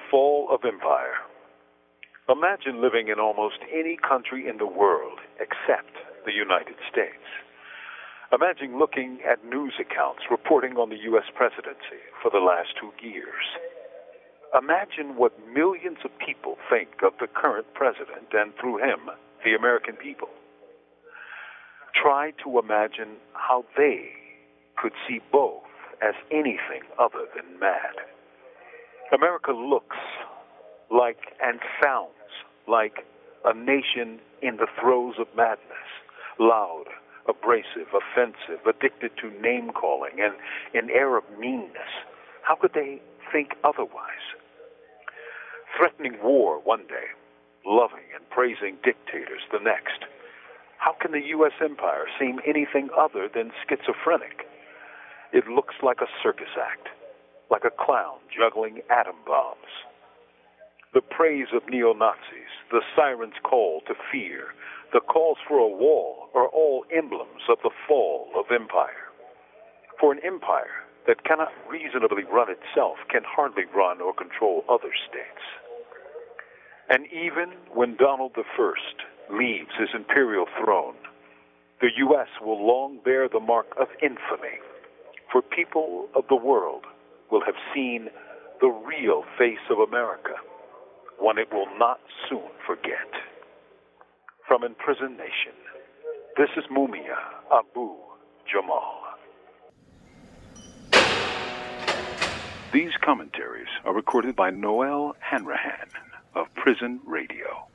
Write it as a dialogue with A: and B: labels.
A: fall of empire. Imagine living in almost any country in the world except the United States. Imagine looking at news accounts reporting on the U.S. presidency for the last 2 years. Imagine what millions of people think of the current president and, through him, the American people. Try to imagine how they could see both as anything other than mad. America looks like and sounds like a nation in the throes of madness, loud, abrasive, offensive, addicted to name-calling, and an air of meanness. How could they think otherwise? Threatening war one day, loving and praising dictators the next. How can the U.S. empire seem anything other than schizophrenic? It looks like a circus act, like a clown juggling atom bombs. The praise of neo-Nazis, the siren's call to fear, the calls for a wall are all emblems of the fall of empire. For an empire that cannot reasonably run itself can hardly run or control other states. And even when Donald I leaves his imperial throne, the U.S. will long bear the mark of infamy, for people of the world will have seen the real face of America, one it will not soon forget. From Imprisoned Nation, this is Mumia Abu Jamal. These commentaries are recorded by Noel Hanrahan of Prison Radio.